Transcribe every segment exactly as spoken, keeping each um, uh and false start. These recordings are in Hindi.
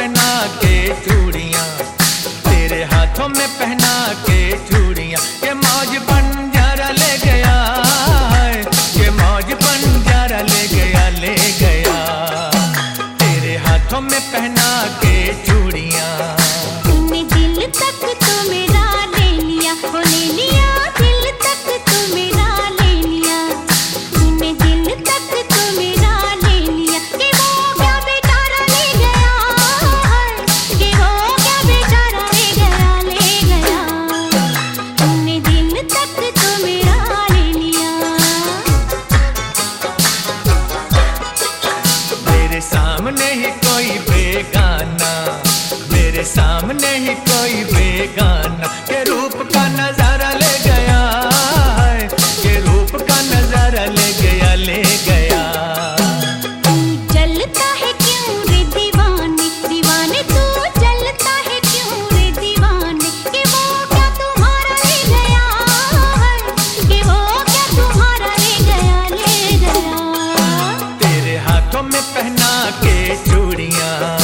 पहना के चूड़ियाँ, तेरे हाथों में पहना के चूड़ियाँ, के मौज बंजारा ले गया है, के मौज बंजारा ले गया ले गया, तेरे हाथों में पहना के चूड़ियाँ। तूने दिल तक तो मेरा ले लिया, वो ले लिया दिल तक तो मेरा ले लिया, तूने दिल तक तो मेरा ले लिया, कि वो क्या बेचारा ले गया है, कि वो क्या बेचारा ले गया ले गया, तूने दिल तक तो मेरा ले लिया। मेरे सामने ही कोई बेगाना, मेरे सामने ही कोई बेगाना, के रूप का नजारा ले गया है, के रूप का नजारा ले गया ले गया। तू जलता है क्यों रे दीवाने, दीवाने तू जलता है क्यों रे दीवाने, कि वो क्या तुम्हारा ले गया है, कि वो क्या तुम्हारा ले गया ले गया, तेरे हाथों में पहना के चूड़ियाँ।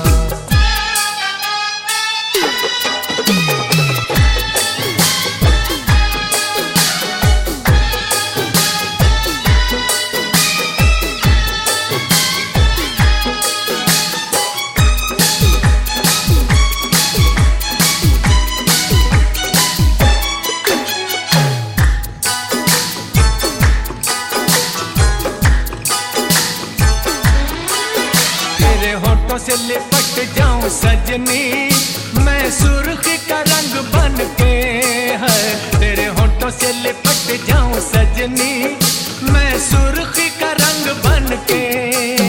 तेरे होठों से लिपट जाऊं सजनी, मैं सुर्खी का रंग बन के है, तेरे होठों से लिपट जाऊं सजनी, मैं सुर्खी का रंग बन के।